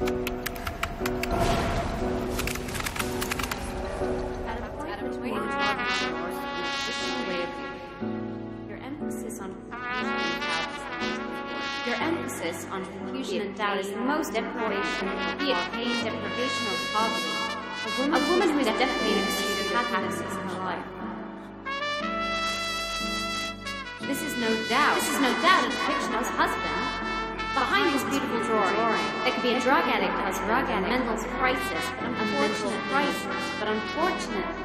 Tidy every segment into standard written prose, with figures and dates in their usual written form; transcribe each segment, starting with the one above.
On confusion and doubt is the most important, be it pain, deprivation, or poverty. A woman who is definitely in a pursuit of happiness is her life. This is no doubt a depiction of his husband. Behind this beautiful drawing, there could be a drug addict who has a mental crisis, but unfortunately,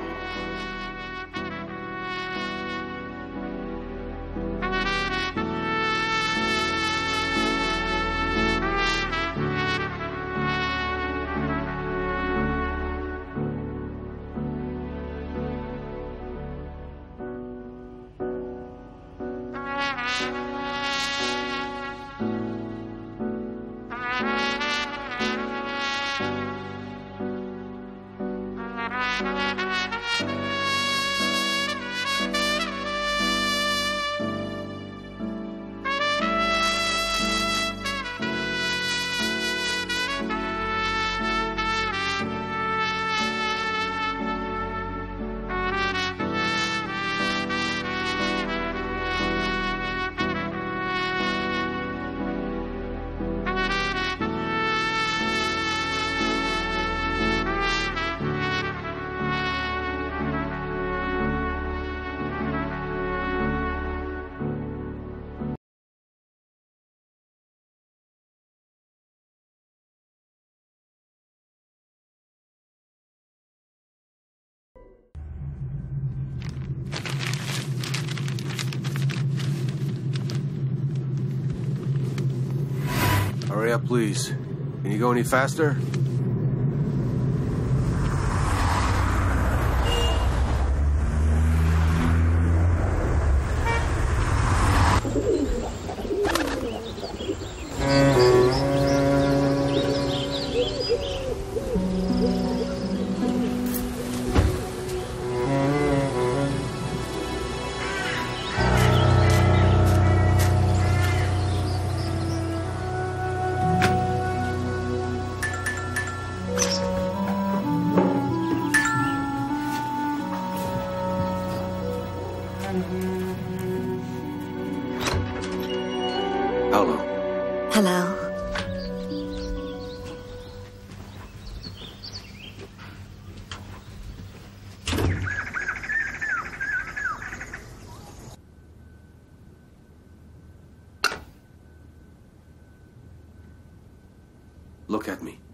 Hurry up, please. Can you go any faster? Hello. Look at me.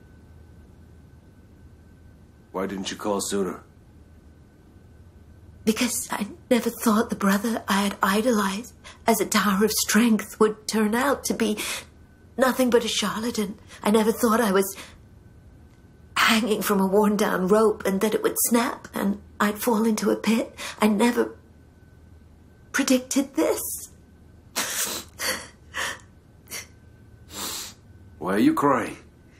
Why didn't you call sooner? Because I never thought the brother I had idolized as a tower of strength would turn out to be nothing but a charlatan. I never thought I was hanging from a worn-down rope and that it would snap and I'd fall into a pit. I never predicted this. Why are you crying?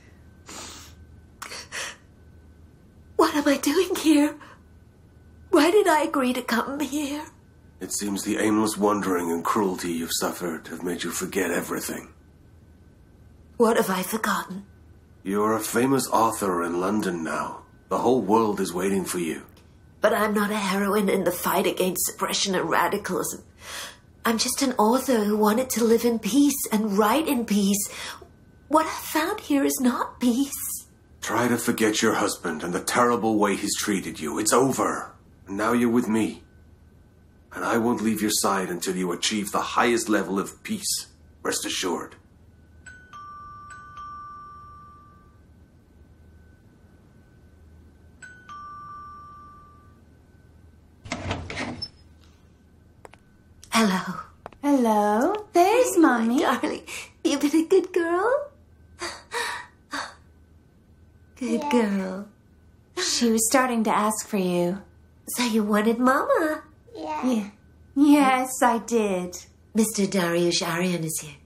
What am I doing here? Why did I agree to come here? It seems the aimless wandering and cruelty you've suffered have made you forget everything. What have I forgotten? You're a famous author in London now. The whole world is waiting for you. But I'm not a heroine in the fight against suppression and radicalism. I'm just an author who wanted to live in peace and write in peace. What I found here is not peace. Try to forget your husband and the terrible way he's treated you. It's over. And now you're with me. And I won't leave your side until you achieve the highest level of peace. Rest assured. Hello. Hello. There's Mommy. Darling, you been a good girl? Good girl. She was starting to ask for you. So you wanted Mama? Yeah. Yes, I did. Mr. Dariush Aryan is here.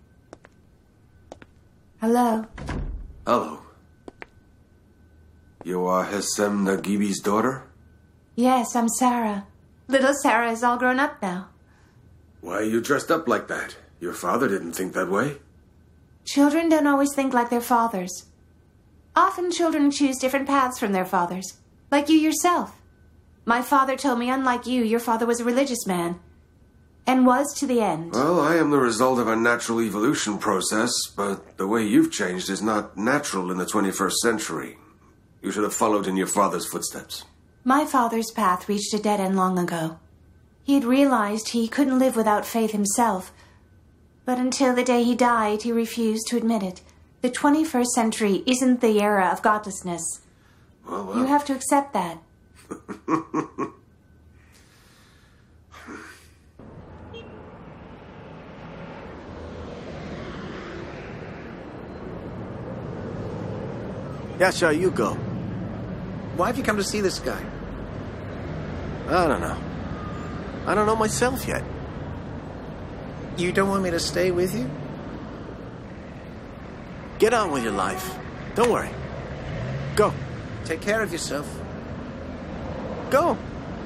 Hello. Hello. You are Hesem Nagibi's daughter? Yes, I'm Sarah. Little Sarah is all grown up now. Why are you dressed up like that? Your father didn't think that way. Children don't always think like their fathers. Often children choose different paths from their fathers, like you yourself. My father told me, unlike you, your father was a religious man, and was to the end. Well, I am the result of a natural evolution process, but the way you've changed is not natural in the 21st century. You should have followed in your father's footsteps. My father's path reached a dead end long ago. He had realized he couldn't live without faith himself, but until the day he died, he refused to admit it. The 21st century isn't the era of godlessness. Well. You have to accept that. Yasha, you go. Why have you come to see this guy? I don't know. I don't know myself yet. You don't want me to stay with you? Get on with your life. Don't worry. Go. Take care of yourself. Go.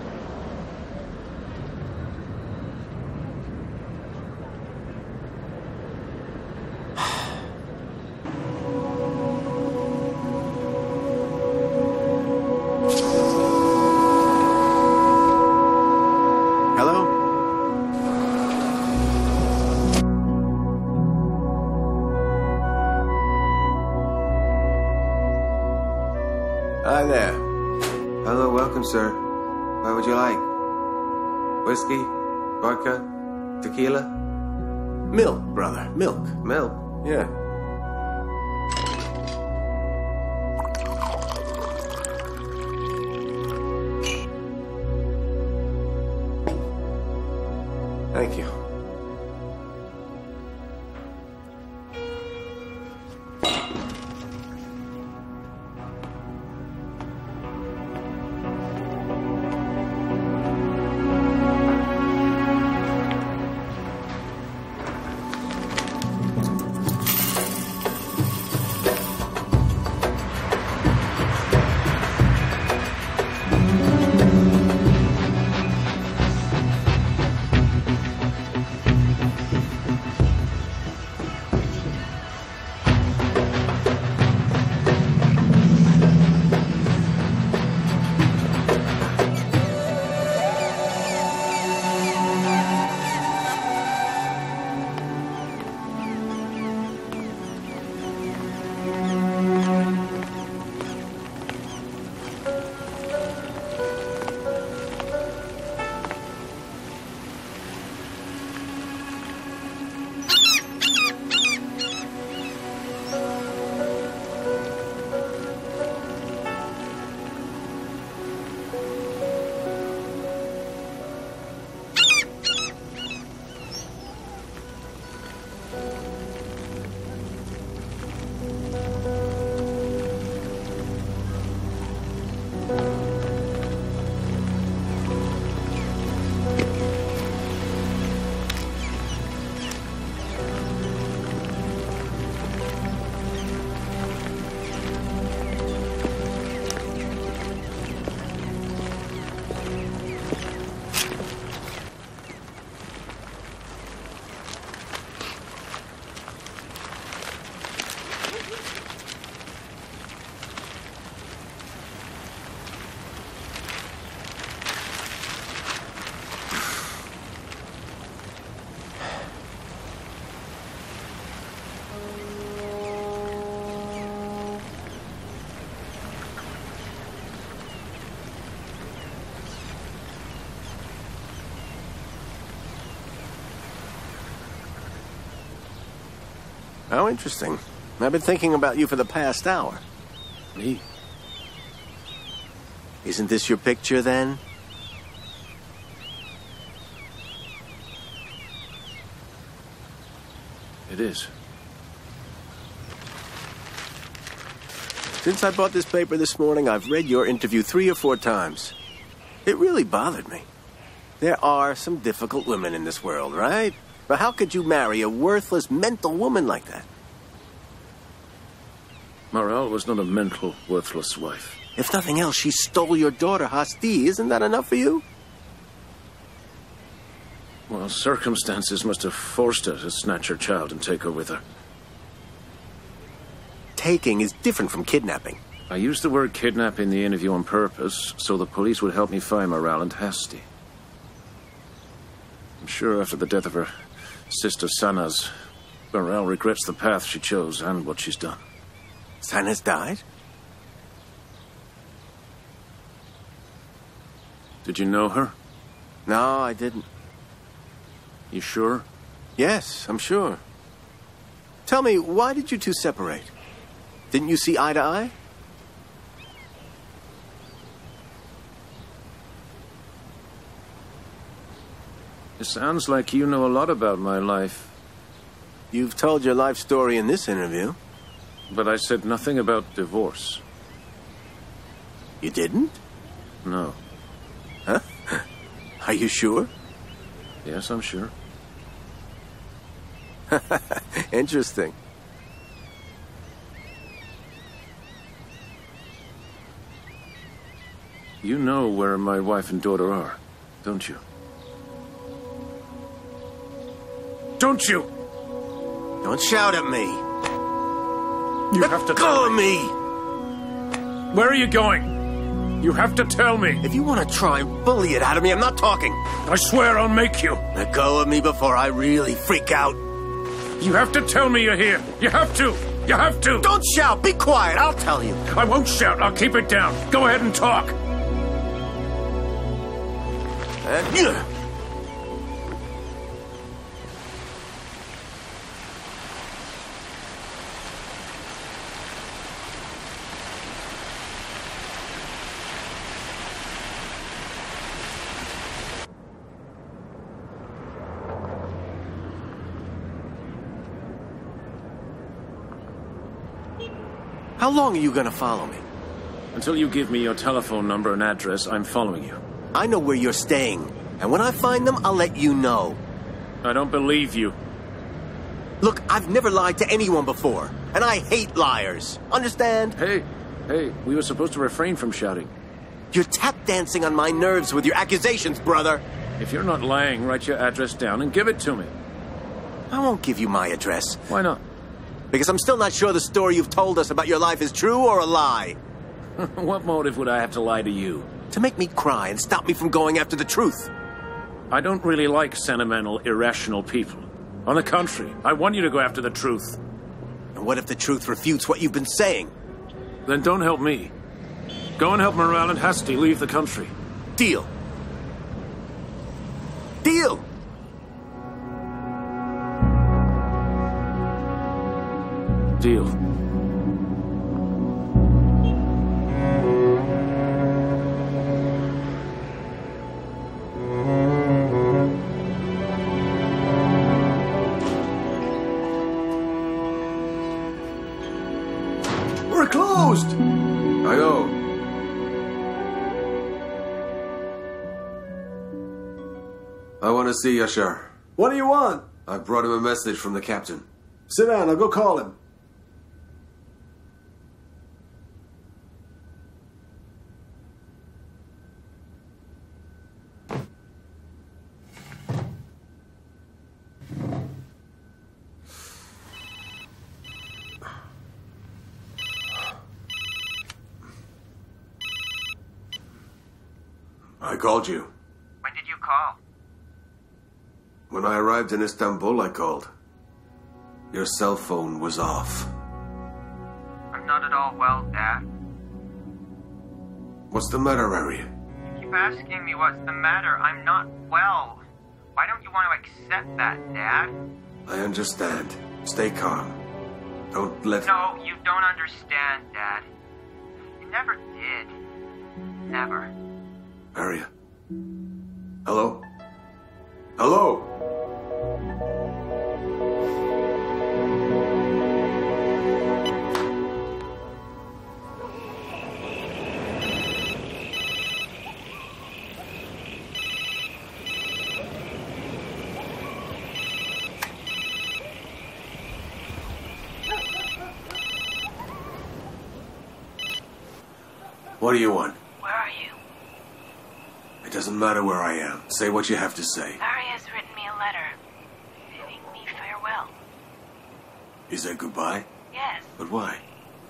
Hi there. Hello, welcome, sir. What would you like? Whiskey? Vodka? Tequila? Milk, brother. Milk. Milk? Yeah. Thank you. How interesting. I've been thinking about you for the past hour. Me? Isn't this your picture, then? It is. Since I bought this paper this morning, I've read your interview 3 or 4 times. It really bothered me. There are some difficult women in this world, right? But how could you marry a worthless, mental woman like that? Morale was not a mental, worthless wife. If nothing else, she stole your daughter, Hasti. Isn't that enough for you? Well, circumstances must have forced her to snatch her child and take her with her. taking is different from kidnapping. I used the word kidnap in the interview on purpose, so the police would help me find Morale and Hasty. I'm sure after the death of her sister Sanaz, Morale regrets the path she chose and what she's done. Sanaz died? Did you know her? No, I didn't. You sure? Yes, I'm sure. Tell me, why did you two separate? Didn't you see eye to eye? It sounds like you know a lot about my life. You've told your life story in this interview. But I said nothing about divorce. You didn't? No. Huh? Are you sure? Yes, I'm sure. Interesting. You know where my wife and daughter are, don't you? Don't you? Don't shout at me. You have to Go tell of me! Where are you going? You have to tell me. If you want to try and bully it out of me, I'm not talking. I swear I'll make you. Let go of me before I really freak out. You have to tell me you're here. You have to. You have to. Don't shout. Be quiet. I'll tell you. I won't shout. I'll keep it down. Go ahead and talk. How long are you gonna follow me? Until you give me your telephone number and address, I'm following you. I know where you're staying, and when I find them, I'll let you know. I don't believe you. Look, I've never lied to anyone before, and I hate liars. Understand? Hey, we were supposed to refrain from shouting. You're tap dancing on my nerves with your accusations, brother. If you're not lying, write your address down and give it to me. I won't give you my address, Why not? because I'm still not sure the story you've told us about your life is true or a lie. What motive would I have to lie to you? To make me cry and stop me from going after the truth. I don't really like sentimental, irrational people. On the contrary, I want you to go after the truth. And what if the truth refutes what you've been saying? Then don't help me. Go and help Morale and Hasty leave the country. Deal. Deal! Deal. We're closed! I know. I want to see Yashar. What do you want? I brought him a message from the captain. Sit down, I'll go call him. I called you. When did you call? When I arrived in Istanbul, I called. Your cell phone was off. I'm not at all well, Dad. What's the matter, Arya? You keep asking me what's the matter. I'm not well. Why don't you want to accept that, Dad? I understand. Stay calm. Don't let... No, you don't understand, Dad. You never did. Never. Arya. Hello? Hello? What do you want? Where are you? It doesn't matter where I am. Say what you have to say. Larry has written me a letter, bidding me farewell. You said goodbye? Yes, But why?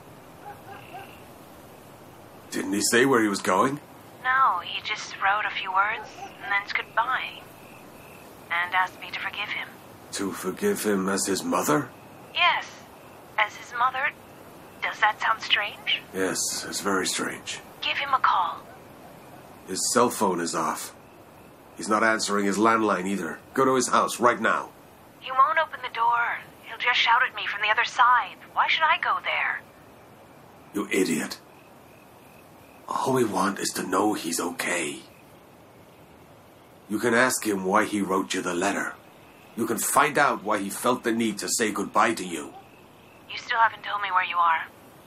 Didn't he say where he was going? No, he just wrote a few words and then said goodbye. And asked me to forgive him. To forgive him as his mother? Yes, as his mother. Does that sound strange? Yes, it's very strange. Give him a call. His cell phone is off. He's not answering his landline either. Go to his house right now. He won't open the door. He'll just shout at me from the other side. Why should I go there? You idiot. All we want is to know he's okay. You can ask him why he wrote you the letter. You can find out why he felt the need to say goodbye to you. You still haven't told me where you are.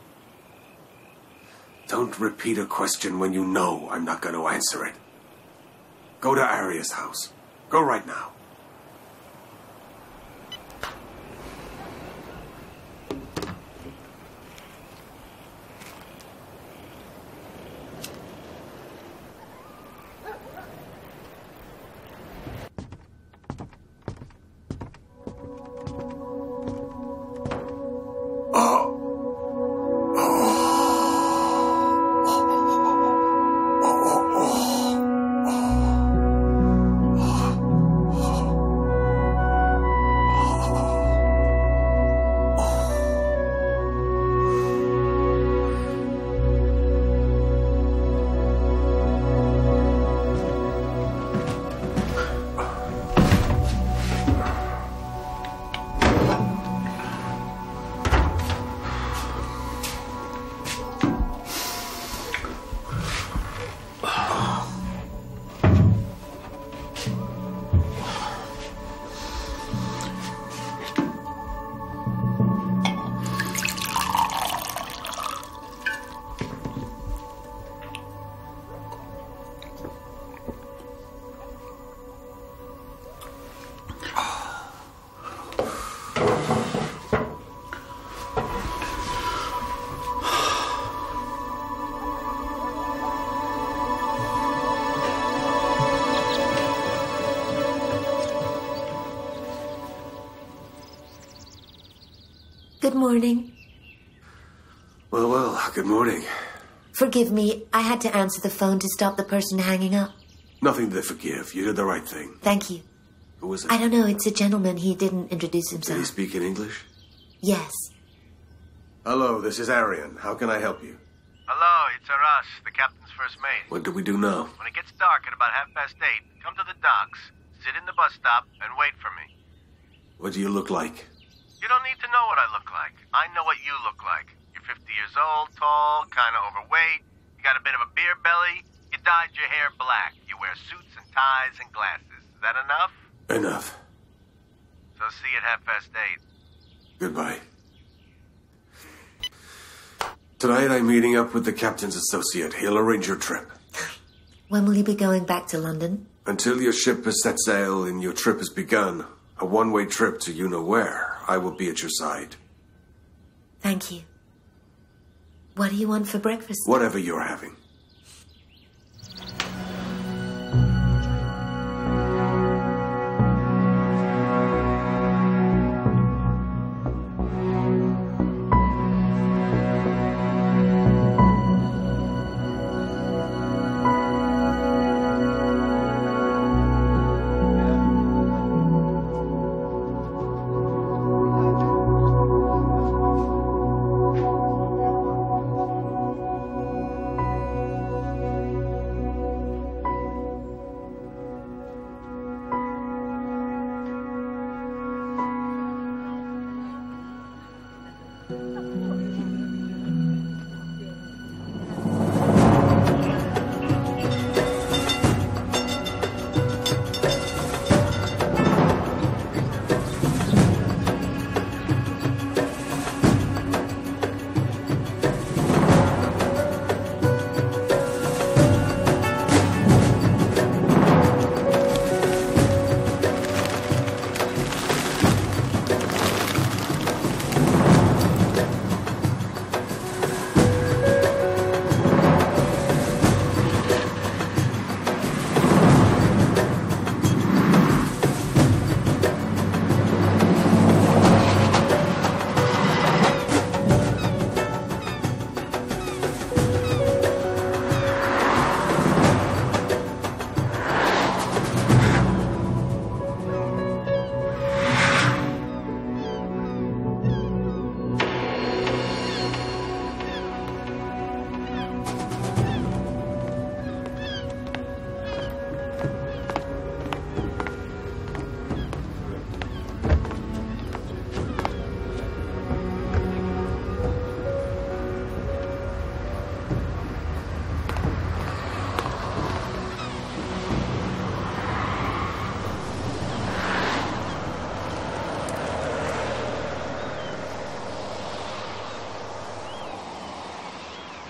Don't repeat a question when you know I'm not going to answer it. Go to Arya's house. Go right now. Good morning. Well, good morning. Forgive me, I had to answer the phone to stop the person hanging up. Nothing to forgive. You did the right thing. Thank you. Who was it? I don't know, it's a gentleman. He didn't introduce Did himself. he speak in English? Yes. Hello, this is Arian. How can I help you? Hello, it's Arash, the captain's first mate. What do we do now? When it gets dark at about 8:30, come to the docks, sit in the bus stop, and wait for me. What do you look like? You don't need to know what I look like. I know what you look like. You're 50 years old, tall, kind of overweight. You got a bit of a beer belly. You dyed your hair black. You wear suits and ties and glasses. Is that enough? Enough. So see you at 8:30. Goodbye. Tonight I'm meeting up with the captain's associate. He'll arrange your trip. When will you be going back to London? Until your ship has set sail and your trip has begun, a one-way trip to you-know-where, I will be at your side. Thank you. What do you want for breakfast? Whatever you're having.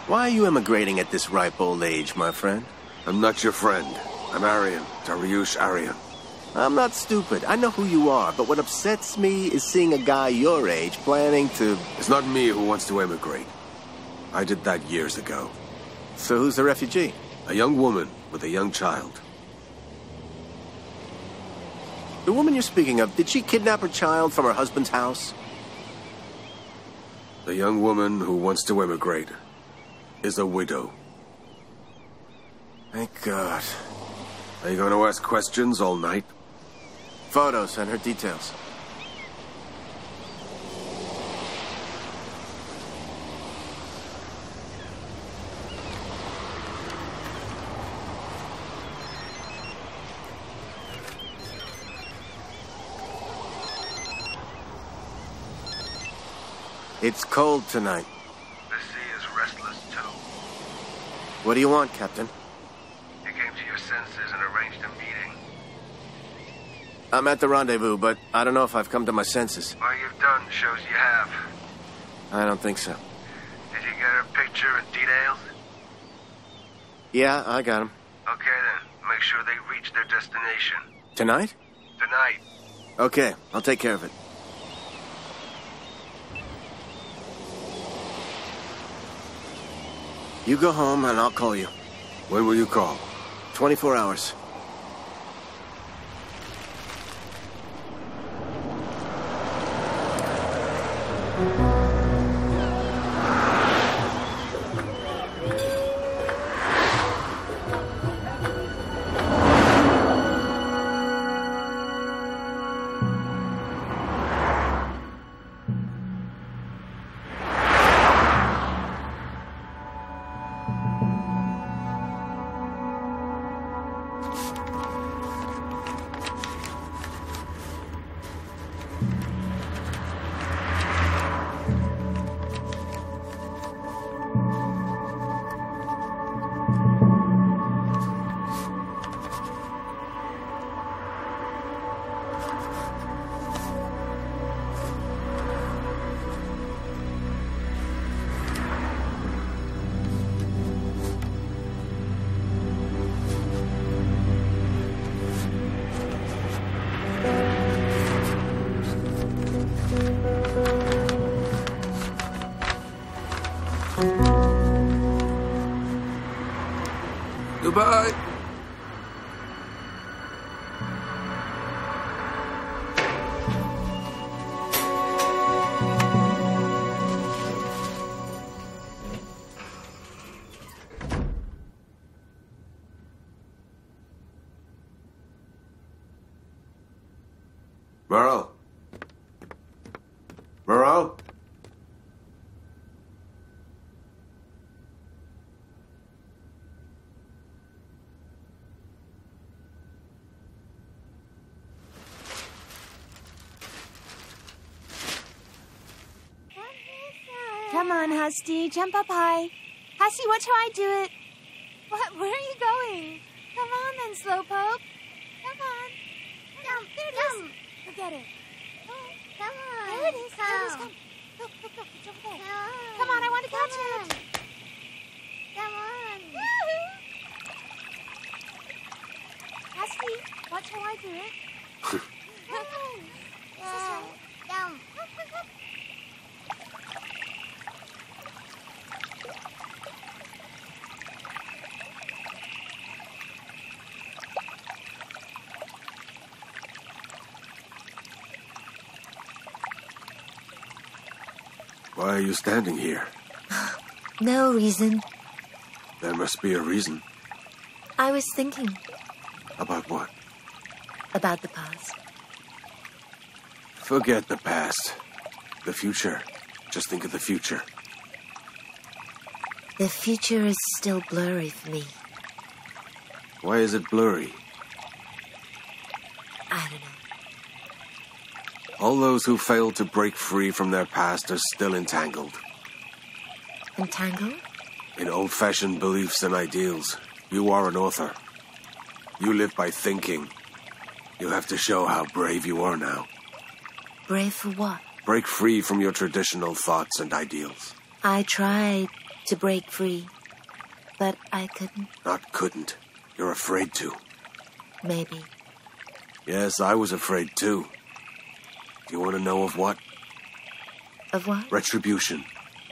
Why are you emigrating at this ripe old age, my friend? I'm not your friend. I'm Aryan, Dariush Aryan. I'm not stupid. I know who you are, but what upsets me is seeing a guy your age planning to... It's not me who wants to emigrate. I did that years ago. So who's the refugee? A young woman with a young child. The woman you're speaking of, did she kidnap her child from her husband's house? The young woman who wants to emigrate is a widow. Thank God. Are you going to ask questions all night? Photos and her details. It's cold tonight. The sea is restless, too. What do you want, Captain? You came to your senses and arranged a meeting. I'm at the rendezvous, but I don't know if I've come to my senses. What you've done shows you have. I don't think so. Did you get her picture and details? Yeah, I got him. Okay, then. Make sure they reach their destination. Tonight? Tonight. Okay, I'll take care of it. You go home and I'll call you. When will you call? 24 hours. Goodbye. Merle? Merle? Come on, Husty, jump up high. Husty, watch how I do it. What? Where are you going? Come on then, Slowpoke. Come on. Jump, there it is. Go get it. Come on. There it is. There it is. Come. Look, look, look. It's over there. Come on, I want to catch it. Come on. Husty, watch how I do it. Come on. Jump. Come, come, come. Why are you standing here? No reason. There must be a reason. I was thinking About what? about the past. Forget the past. The future. Just think of the future. The future is still blurry for me. Why is it blurry? I don't know. All those who fail to break free from their past are still entangled. Entangled? In old-fashioned beliefs and ideals. You are an author. You live by thinking. You have to show how brave you are now. Brave for what? Break free from your traditional thoughts and ideals. I tried to break free, but I couldn't. Not couldn't. You're afraid to. Maybe. Yes, I was afraid too. Do you want to know of what? Of what? Retribution.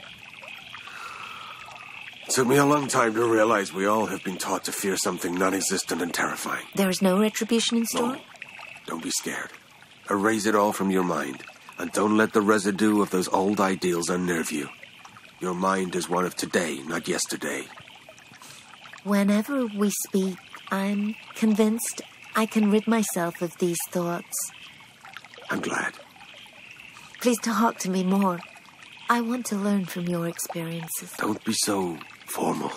It took me a long time to realize we all have been taught to fear something non-existent and terrifying. There is no retribution in store? No. Don't be scared. Erase it all from your mind, and don't let the residue of those old ideals unnerve you. Your mind is one of today, not yesterday. Whenever we speak, I'm convinced I can rid myself of these thoughts. I'm glad. Please talk to me more. I want to learn from your experiences. Don't be so formal.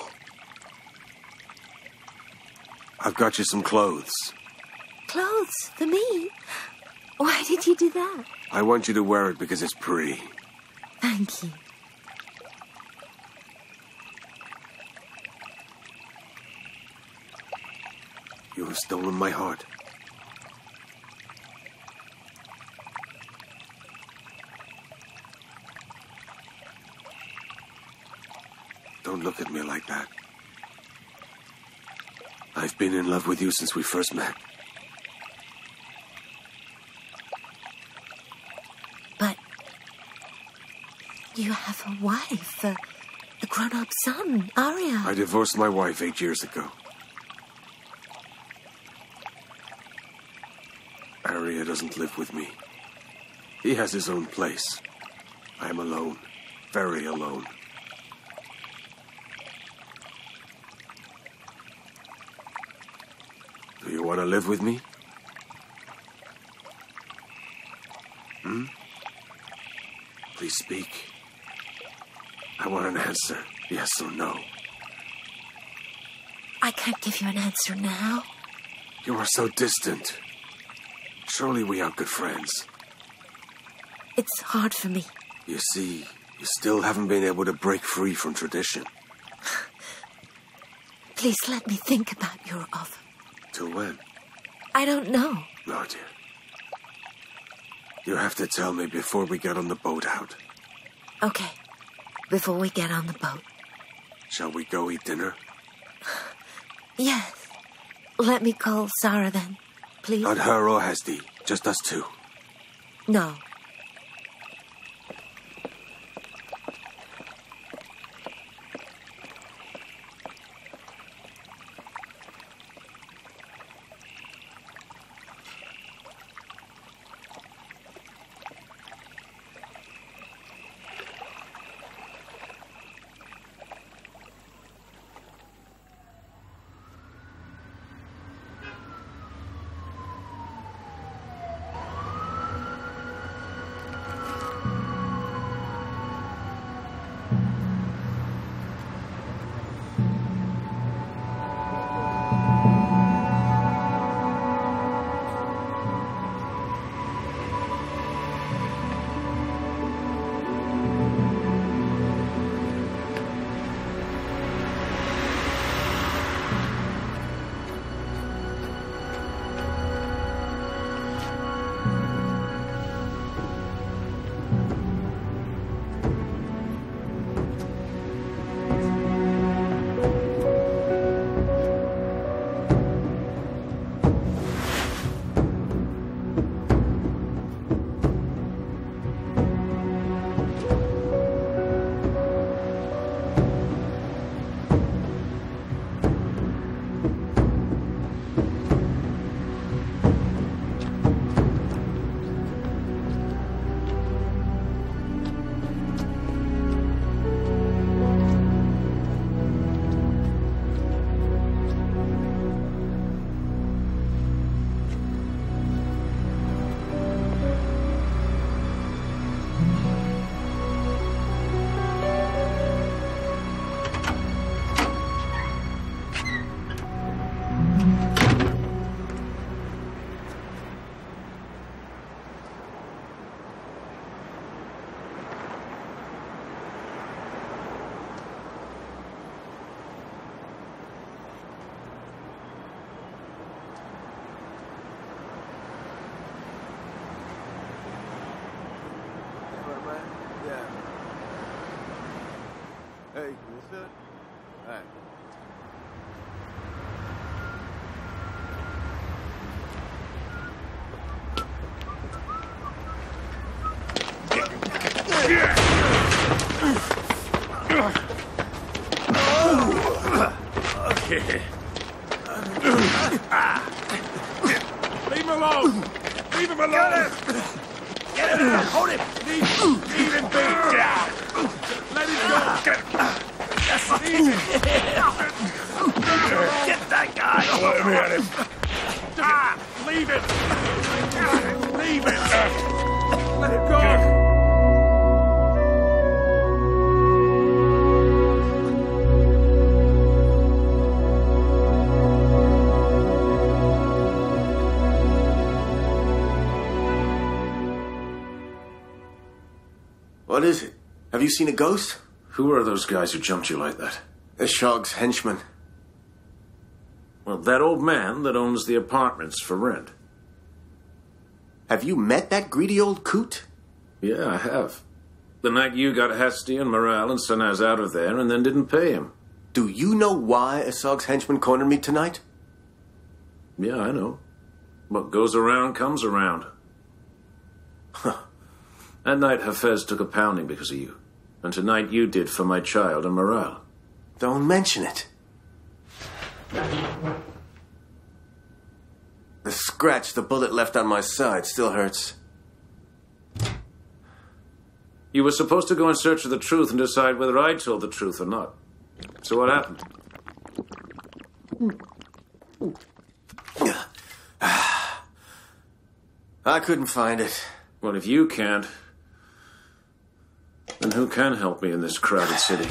I've got you some clothes. Clothes? For me? Why did you do that? I want you to wear it because it's pretty. Thank you. You have stolen my heart. Don't look at me like that. I've been in love with you since we first met. But you have a wife, a grown-up son, Arya. I divorced my wife 8 years ago. Arya doesn't live with me. He has his own place. I'm alone. Very alone. Do you want to live with me? Please speak. I want an answer. Yes or no. I can't give you an answer now. You are so distant. Surely we are good friends. It's hard for me. You see, you still haven't been able to break free from tradition. Please let me think about your offer. Till when? I don't know. No, dear. You have to tell me before we get on the boat out. Okay. Before we get on the boat. Shall we go eat dinner? Yes. Let me call Sarah then, please. Not her or Hesty. Just us two. No. sir. All right. Leave him alone! Leave him alone! Get him! Hold him! Leave him be! Let him go! Leave him! Get that guy! Let me at him! Leave him! Leave him! Let him go! What is it? Have you seen a ghost? Who are those guys who jumped you like that? The Shog's henchmen. Well, that old man that owns the apartments for rent. Have you met that greedy old coot? Yeah, I have. The night you got Hasty and Morale and Sanaz out of there and then didn't pay him. Do you know why Asog's henchmen cornered me tonight? Yeah, I know. What goes around comes around. That night Hafez took a pounding because of you. And tonight you did for my child and Morale. Don't mention it. The scratch the bullet left on my side still hurts. You were supposed to go in search of the truth and decide whether I told the truth or not. So what happened? I couldn't find it. Well, if you can't, then who can help me in this crowded city?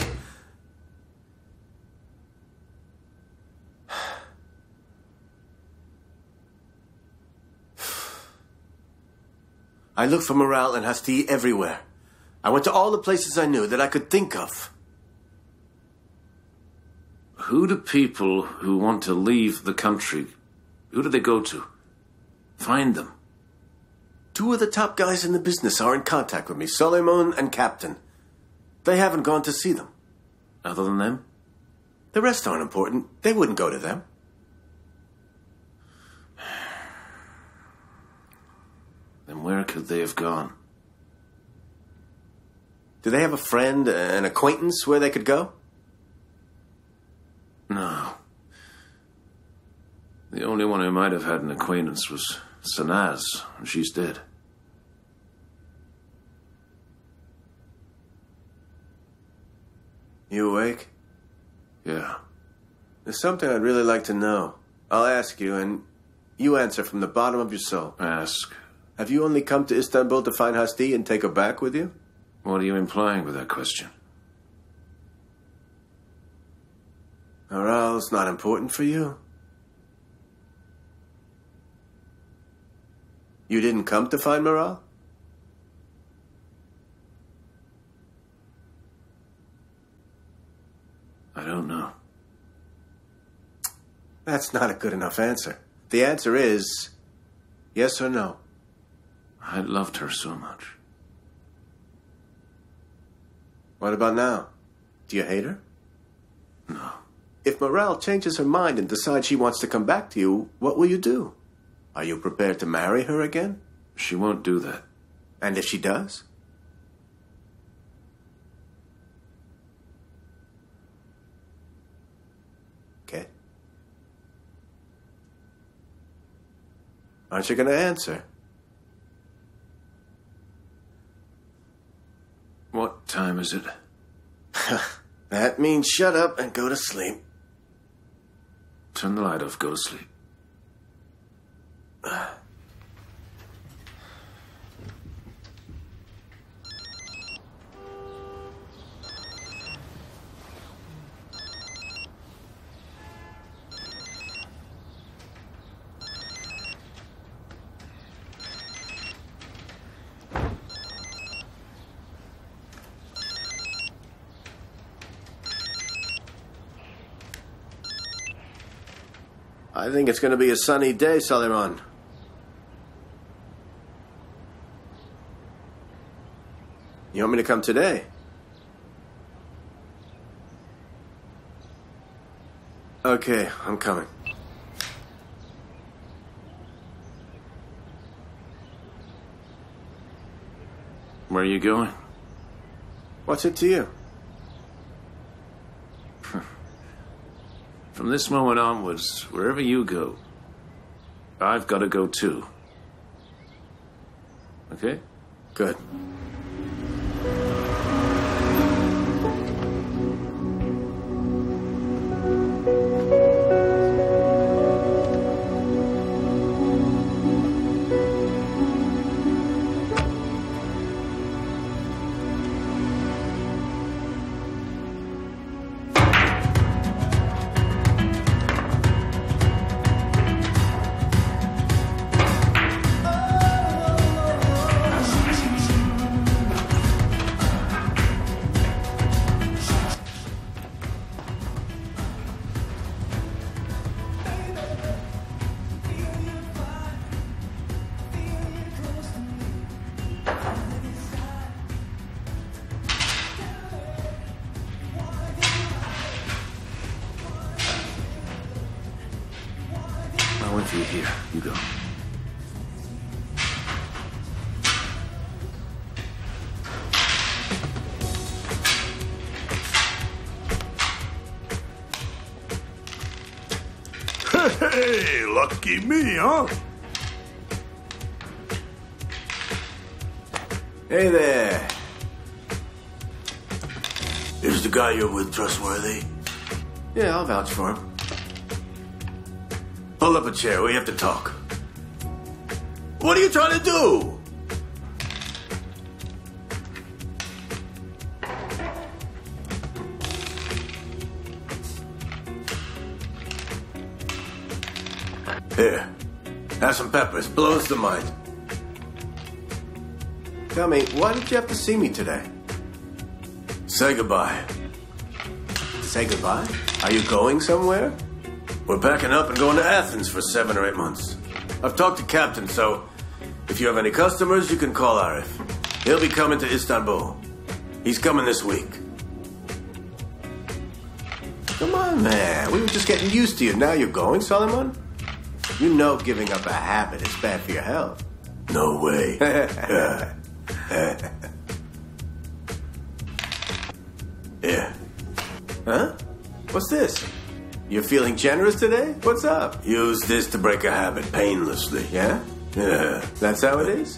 I looked for Morale and Hasti everywhere. I went to all the places I knew that I could think of. Who do people who want to leave the country, who do they go to? Find them. Two of the top guys in the business are in contact with me, Soleiman and Captain. They haven't gone to see them. Other than them? The rest aren't important. They wouldn't go to them. Then where could they have gone? Do they have a friend, an acquaintance where they could go? No. The only one who might have had an acquaintance was Sanaz, and she's dead. You awake? Yeah. There's something I'd really like to know. I'll ask you, and you answer from the bottom of your soul. Ask. Have you only come to Istanbul to find Hasti and take her back with you? What are you implying with that question? Morale's not important for you. You didn't come to find Morale? I don't know. That's not a good enough answer. The answer is yes or no. I loved her so much. What about now? Do you hate her? No. If Morale changes her mind and decides she wants to come back to you, what will you do? Are you prepared to marry her again? She won't do that. And if she does? Okay. Aren't you going to answer? What time is it? That means shut up and go to sleep. Turn the light off, go to sleep. I think it's going to be a sunny day, Soleiman. You want me to come today? Okay, I'm coming. Where are you going? What's it to you? From this moment onwards, wherever you go, I've got to go too. Okay? Good. I'll wait for you here. You go. Hey, lucky me, huh? Hey there. Is the guy you're with trustworthy? Yeah, I'll vouch for him. Pull up a chair. We have to talk. What are you trying to do? Here. Have some peppers. Blows the mind. Tell me, why did you have to see me today? Say goodbye. Say goodbye? Are you going somewhere? We're packing up and going to Athens for 7 or 8 months. I've talked to Captain, so if you have any customers, you can call Arif. He'll be coming to Istanbul. He's coming this week. Come on, man. We were just getting used to you. Now you're going, Solomon? You know giving up a habit is bad for your health. No way. Yeah. Huh? What's this? You're feeling generous today? What's up? Use this to break a habit painlessly. Yeah? Yeah. That's how it is?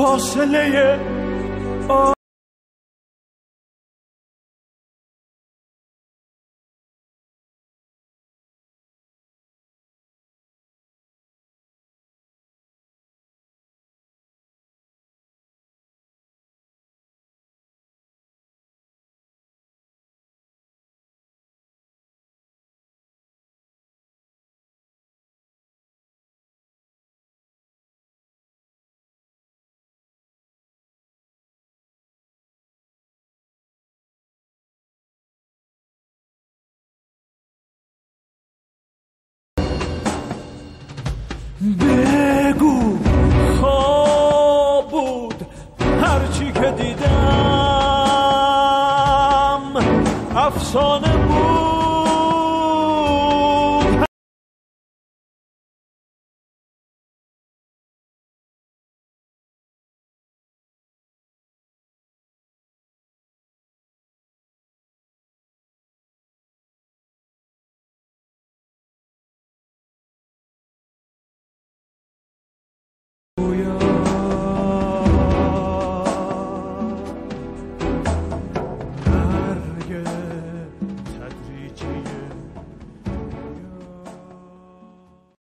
فاصله بگو خواب بود هرچی که دیدم افسانه بود هرگز